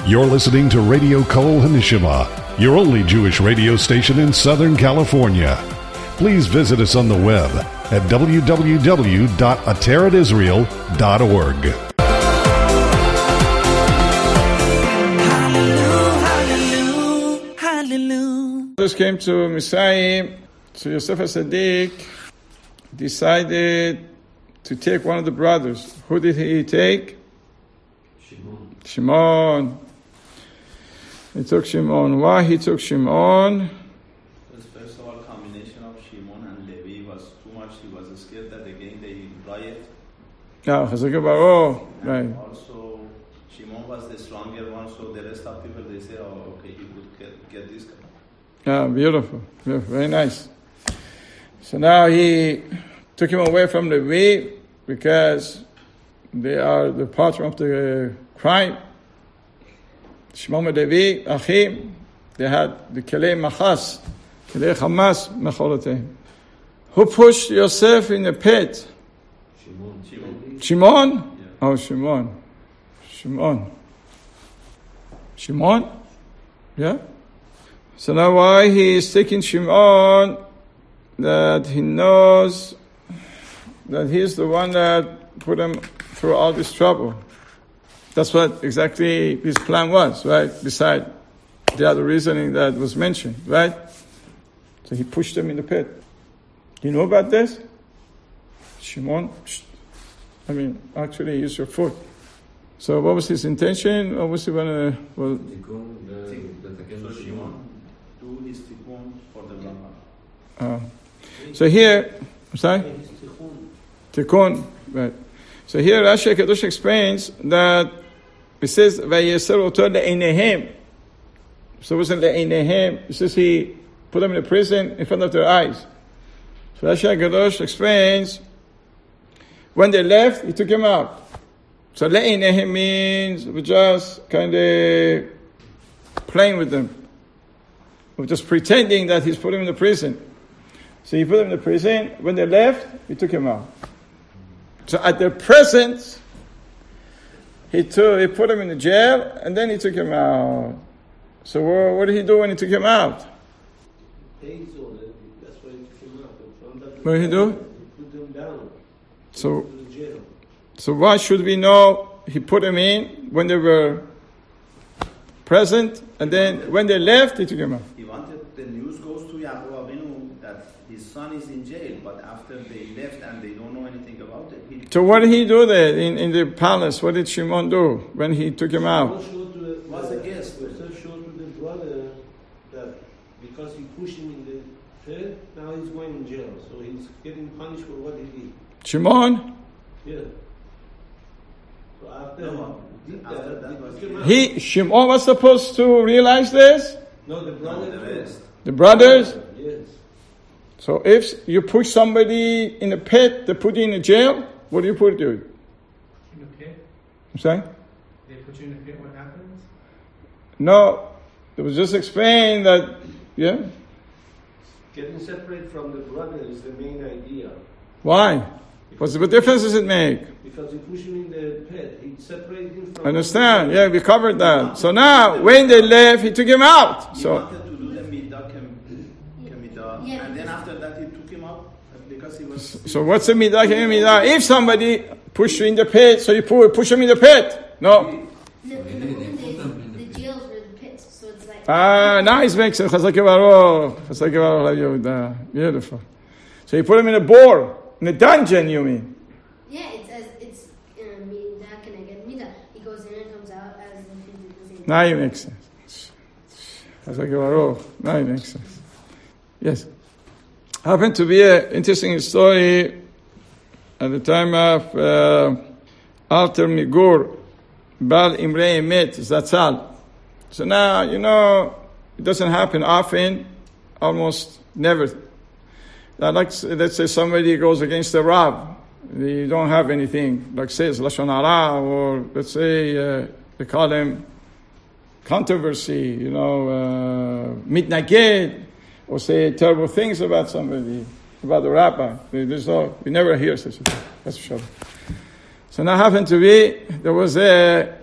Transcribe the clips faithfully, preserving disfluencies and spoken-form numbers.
You're listening to Radio Kol Hanishima, your only Jewish radio station in Southern California. Please visit us on the web at w w w dot ateret israel dot org. Brothers came to Mitzrayim, so Yosef HaSadik decided to take one of the brothers. Who did he take? Shimon. Shimon. He took Shimon. Why he took Shimon? Because first of all, combination of Shimon and Levi was too much. He was scared that again they riot. Yeah, Chazak Baro. Right. And also, Shimon was the stronger one, so the rest of people, they say, oh, okay, he would get, get this guy. Yeah, beautiful. Beautiful. Very nice. So now he took him away from Levi because they are the partner of the crime. Shimon and Levi, Achim, they had the Kelei Machas, Kelei Hamas, Mecholoteim. Who pushed Yosef in the pit? Shimon. Shimon? Shimon? Yeah. Oh, Shimon. Shimon. Shimon? Yeah? So now why he is taking Shimon? That he knows that he's the one that put him through all this trouble. That's what exactly his plan was, right? Beside the other reasoning that was mentioned, right? So he pushed him in the pit. Do you know about this? Shimon, I mean, actually use your foot. So what was his intention? Or was he going to, well... So Shimon do his tikkun for the Rambam. Uh, so here, I'm sorry? Tikkun, right. So here Rashi HaKadosh explains that it says, Vayeser oto le'einehem. So it wasn't le'einehem. It says he put them in a prison in front of their eyes. So Rashi HaKadosh explains, when they left, he took him out. So le'einehem means we're just kind of playing with them. We're just pretending that he's put him in the prison. So he put him in the prison. When they left, he took him out. So at their presence, he took, he put him in the jail, and then he took him out. So what, what did he do when he took him out? That's why he took him out. What did he do? He put them down. So, To the jail. so why should we know he put him in when they were present, and then when they left, he took him out? He wanted the news goes to Yaakov Avinu that his son is in jail, but after they left and they don't know anything about it. He So what did he do there in, in the palace? What did Shimon do when he took him out? Showed to the, Was a guest. Yosef showed to the brother that because he pushed him in the pit, now he's going in jail. So he's getting punished for what he did. Shimon? Yeah. So after No, he did after that, that he was- took him out. He, Shimon was supposed to realize this? No, the brother. No, the rest. The brothers? Yes. So if you push somebody in a pit, they put you in a jail, what do you put you? In the pit? I'm saying? They put you in the pit, what happens? No, it was just explained that, yeah? Getting separate from the brother is the main idea. Why? What's, what difference does it make? Because he pushed him in the pit. He separated him from I understand, yeah, we covered that. So now, when they left, he took him out. He So, wanted to do the midah kem- kemidah, Yeah. and then after that he took him out because he was. so what's the midah, midah? If somebody pushed you in the pit, so you pu- push him in the pit. No. No, in the olden days, the jails were the pits, so it's like... Ah, nice makes it. Chazak Baruch. Chazak Baruch Yehuda. Beautiful. So you put him in a bore, in a dungeon, you mean? Yeah, it's as it's uh, midah can I get midah. He goes in and comes out as if he did the same. Now it makes sense. Chazak Baruch. Now it makes sense. Yes. Happened to be an interesting story at the time of uh, Alter Migur, Bal Imrei Emet, Zatzal. So now, you know, it doesn't happen often, almost never. Now, like, let's say somebody goes against the Rav. They don't have anything, like says Lashon Hara, or let's say uh, they call them controversy, you know, uh, mitnaged, or say terrible things about somebody, about the rabbi. There's no, we never hear such a thing. That's for sure. So now happened to be, there was a,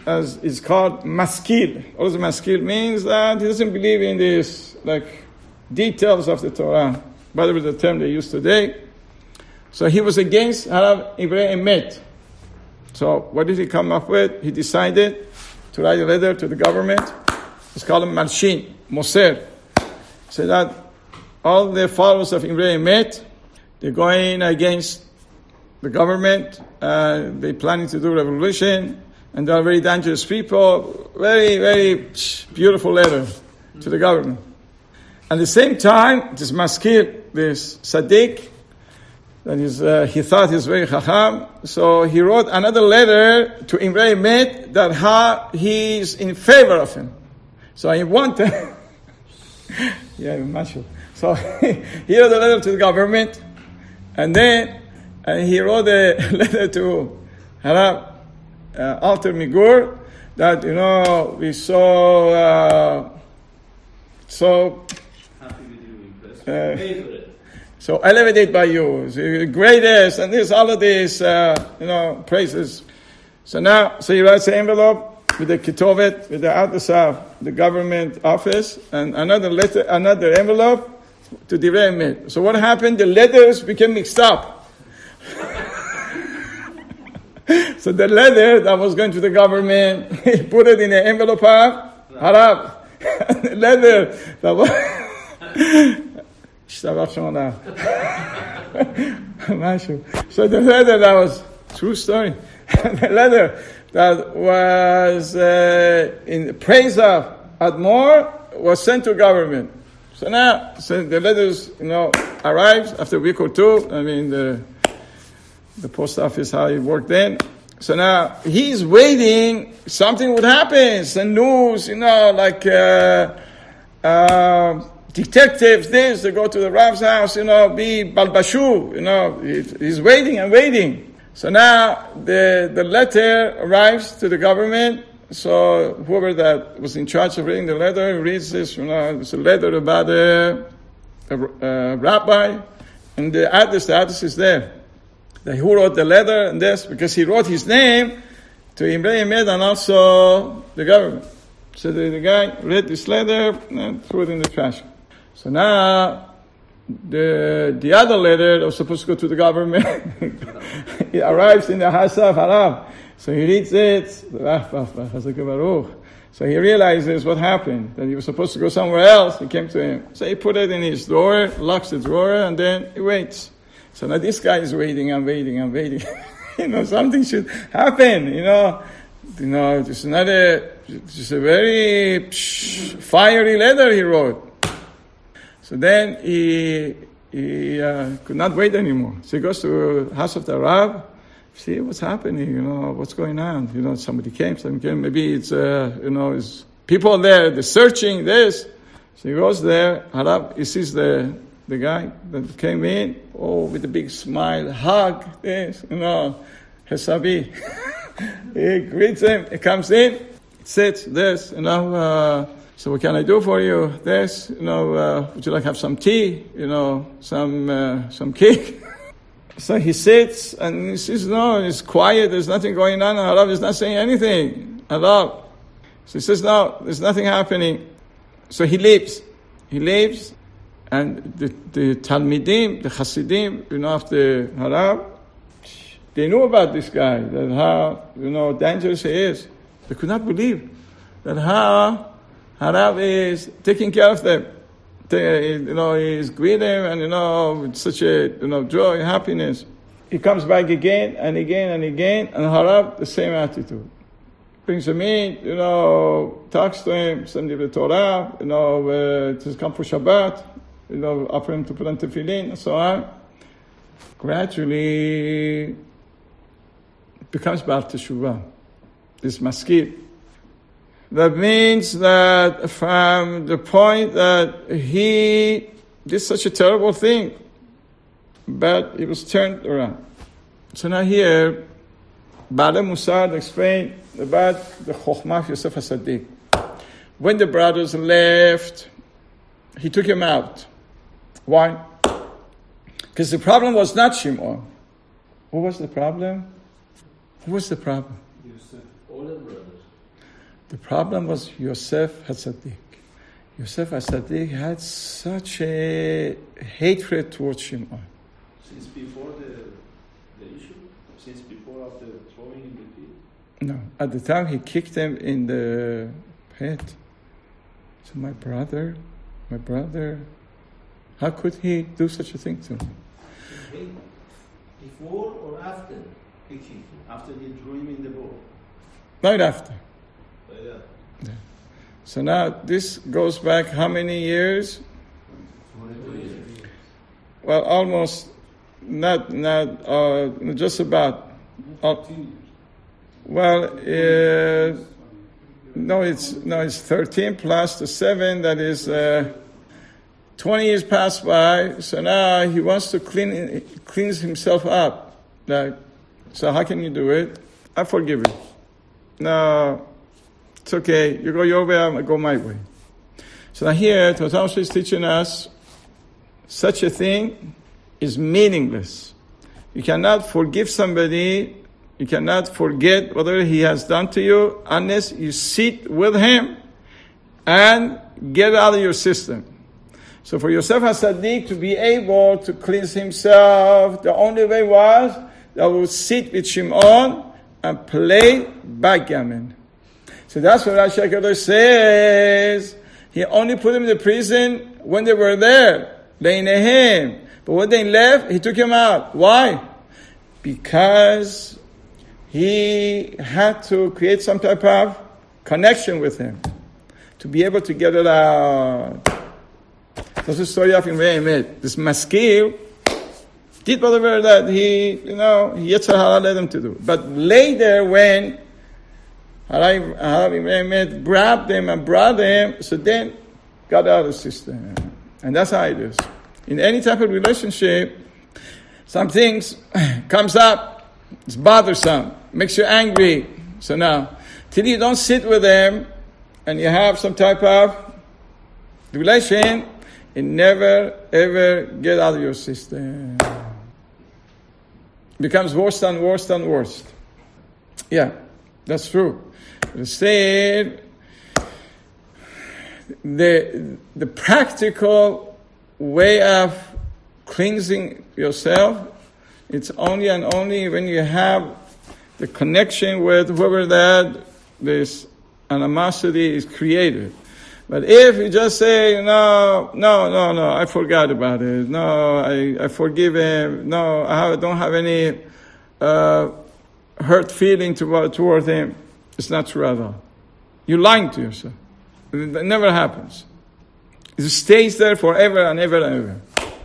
as is called maskil. Also, maskil means that he doesn't believe in this like details of the Torah, whatever the term they use today. So he was against Harav Ivrei Emet. So what did he come up with? He decided to write a letter to the government. It's called a Malshin, Moser. So that all the followers of Ivrei Emet, they're going against the government. Uh, they're planning to do revolution. And they're very dangerous people. Very, very beautiful letter to the government. At the same time, this maskil, this Sadiq, that is, uh, he thought he's very chacham. So he wrote another letter to Imrei Emet that how he's in favor of him. So he wanted, yeah, mashallah. So he wrote a letter to the government, and then and he wrote a letter to Harav uh, Alter Migur that, you know, we saw uh, so Happy with you, impressed. uh, Pay for it. so elevated by you, the greatest, and this all of these uh, you know praises. So now, so he writes an envelope with the kitovet, with the address of the government office, and another letter, another envelope to Divrei Emet. So what happened? The letters became mixed up. So the letter that was going to the government, he put it in an envelope of Harav. The letter that was so the letter that was true story. The letter that was uh, in praise of Admor was sent to government. So now, so the letters, you know, arrives after a week or two. I mean, the the post office, how it worked then. So now he's waiting. Something would happen. Some news, you know, like uh, uh, detectives. This they go to the Rav's house, you know, be balbashu. You know, he's waiting and waiting. So now the the letter arrives to the government. So whoever that was in charge of reading the letter reads this. You know, it's a letter about a, a, a rabbi, and the address, the address is there. The, who wrote the letter and this, because he wrote his name to Imrei Emet and also the government. So the, the guy read this letter and threw it in the trash. So now the the other letter that was supposed to go to the government, it arrives in the house of Harav. So he reads it. So he realizes what happened, that he was supposed to go somewhere else. He came to him. So he put it in his drawer, locks the drawer, and then he waits. So now this guy is waiting and waiting and waiting. You know, something should happen. You know, you know, it's not a, just a very psh, fiery letter he wrote. So then he he uh, could not wait anymore. So he goes to the house of the Rav. See what's happening. You know, what's going on. You know, somebody came. Somebody came. Maybe it's uh, you know, it's people there. They're searching this. So he goes there. Harav, he sees the. The guy that came in, oh, with a big smile, hug, this, you know, Hesabi. He greets him, he comes in, sits, this, you know, uh, so what can I do for you? This, you know, uh, would you like to have some tea? You know, some uh, some cake? So he sits and he says, no, it's quiet, there's nothing going on, Harav is not saying anything. Harav. So he says, no, there's nothing happening. So he leaves. He leaves. And the, the Talmidim, the Hasidim, you know, of the Harav, they knew about this guy, that how, you know, dangerous he is. They could not believe that how Harav is taking care of them. They, you know, he's greeting them and, you know, with such a, you know, joy, happiness. He comes back again and again and again, and Harav, the same attitude. Brings him in, you know, talks to him, sends him the Torah, you know, uh, to come for Shabbat. You know, offer him to put on tefillin and so on. Gradually, it becomes Baal Teshuvah, this maskil. That means that from the point that he did such a terrible thing, but he was turned around. So now here, Baalei Musar explained about the Chokhmah of Yosef HaSadiq. When the brothers left, he took him out. Why? Because the problem was not Shimon. Who was the problem? Who was the problem? You said all the brothers. The problem was Yosef HaTzadik. Yosef HaTzadik had such a hatred towards Shimon. Since before the, the issue? Since before of the throwing in the pit? No. At the time he kicked him in the pit. So my brother, my brother, how could he do such a thing to him? Before or after he kicked him? After he threw him in the bowl. Right after. Like that. Yeah. So now this goes back how many years? Well, almost, not, not, uh, just about. Uh, well, uh, no, it's no, it's thirteen plus the seven. That is uh, twenty years passed by. So now he wants to clean, cleans himself up. Like, so how can you do it? I forgive you. No. It's okay, you go your way, I go my way. So now here, Torah is teaching us, such a thing is meaningless. You cannot forgive somebody, you cannot forget whatever he has done to you, unless you sit with him and get out of your system. So for Yosef HaTzadik to be able to cleanse himself, the only way was that we would sit with Shimon and play backgammon. So that's what Rashi HaKadosh says. He only put him in the prison when they were there. Leinehem. But when they left, he took him out. Why? Because he had to create some type of connection with him to be able to get it out. That's the story of Imrei Emet. This maskil did whatever that he, you know, Yetzer Hara led him to do. But later when Harav Imrei Emet grabbed him and brought him, so then got out of the system. And that's how it is. In any type of relationship, some things comes up, it's bothersome, makes you angry. So now, till you don't sit with them and you have some type of relation, it never ever get out of your system. It becomes worse and worse and worse. Yeah, that's true. Instead, the the practical way of cleansing yourself, it's only and only when you have the connection with whoever that this animosity is created. But if you just say, no, no, no, no, I forgot about it. No, I, I forgive him. No, I have, don't have any uh, hurt feeling toward, toward him. It's not true at all. You're lying to yourself. It never happens. It stays there forever and ever and ever.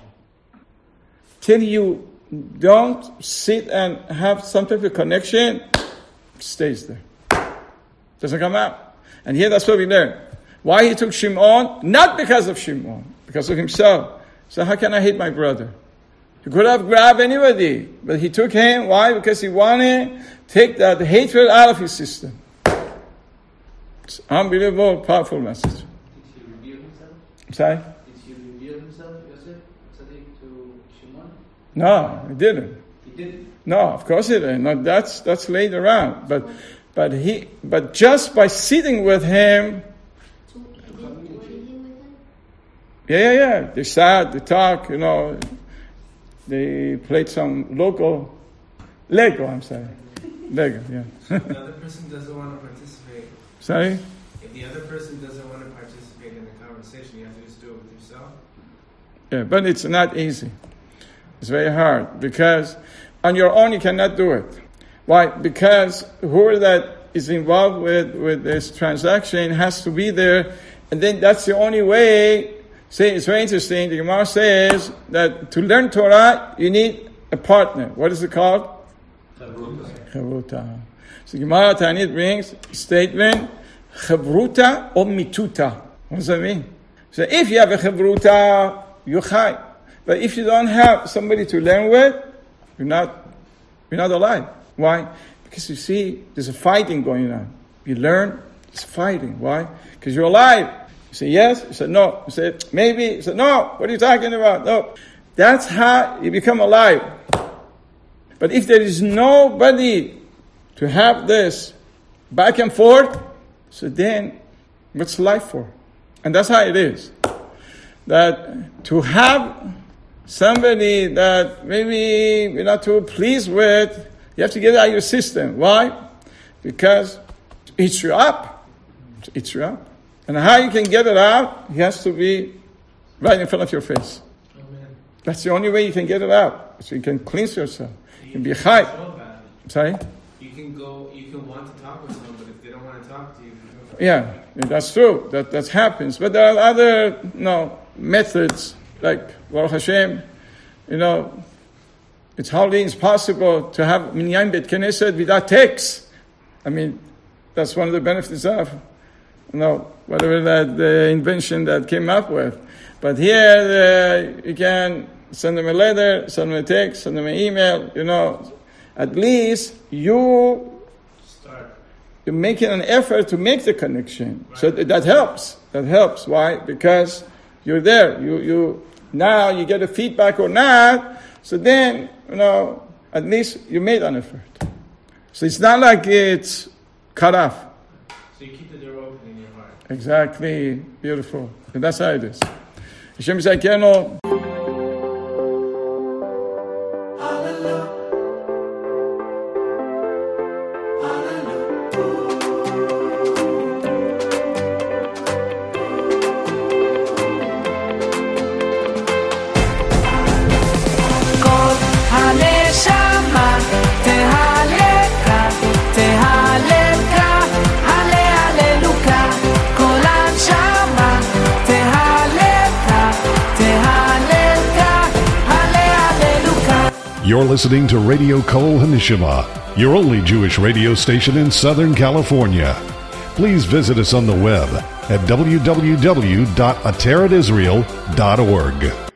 Till you don't sit and have some type of connection, it stays there. Doesn't come out. And here that's what we learn. Why he took Shimon? Not because of Shimon, because of himself. So how can I hate my brother? He could have grabbed anybody, but he took him. Why? Because he wanted to take that hatred out of his system. It's an unbelievable, powerful message. Did he reveal himself? I'm sorry? Did he reveal himself, Yosef, Tzadik, to Shimon? No, he didn't. He didn't. No, of course he didn't. No, that's that's later on. But but he but just by sitting with him. So he didn't do anything with him? Yeah, yeah, yeah. They sat, they talked, you know. They played some local Lego, I'm sorry. Lego, yeah. If the other person doesn't want to participate, Sorry? if the other person doesn't want to participate in the conversation, you have to just do it with yourself. Yeah, but it's not easy. It's very hard because on your own you cannot do it. Why? Because whoever that is involved with, with this transaction has to be there, and then that's the only way. See, it's very interesting. The Gemara says that to learn Torah, you need a partner. What is it called? Chavruta. So Gemara Tanit brings a statement, Chavruta or Mituta. What does that mean? So if you have a Chavruta, you're chai. But if you don't have somebody to learn with, you're not, you're not alive. Why? Because you see, there's a fighting going on. You learn, it's fighting. Why? Because you're alive. You say yes, you say no. You say maybe, you say no. What are you talking about? No. That's how you become alive. But if there is nobody to have this back and forth, So then, what's life for? And that's how it is. That to have somebody that maybe you're not too pleased with, you have to get it out of your system. Why? Because it eats you up. It eats you up. And how you can get it out, it has to be right in front of your face. Amen. That's the only way you can get it out. So you can cleanse yourself. You can be high. Sorry? You can go, you can want to talk with someone, but if they don't want to talk to you, Yeah, that's true. That that happens. But there are other, you know, methods, like Baruch Hashem, you know, it's hardly impossible to have Minyan Bet Knesset without text. I mean, that's one of the benefits of, you know, whatever that the invention that came up with. But here, uh, you can send them a letter, send them a text, send them an email, you know. At least you, start. you're making an effort to make the connection. Right. So th- that helps. That helps. Why? Because you're there. You, you, now you get a feedback or not. So then, you know, at least you made an effort. So it's not like it's cut off. So you keep the door open in your heart. Exactly. Beautiful. And that's how it is. Hashem Yisrael. You're listening to Radio Kol Hanishima, your only Jewish radio station in Southern California. Please visit us on the web at w w w dot ateret israel dot org.